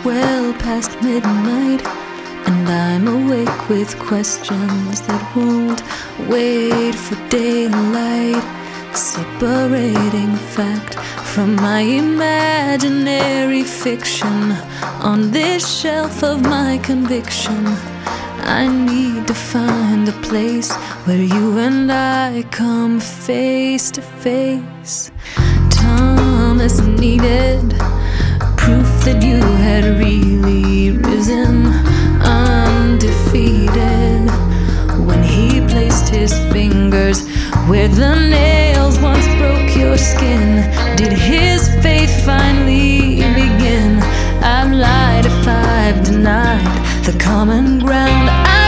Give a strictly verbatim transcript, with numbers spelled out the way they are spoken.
well past midnight, and I'm awake with questions that won't wait for daylight, separating fact from my imaginary fiction. On this shelf of my conviction, I need to find a place where you and I come face to face. Thomas needed proof that you had really risen undefeated when he placed his fingers where the nails once broke your skin. Did his faith finally begin? I've lied if I've denied the common ground. I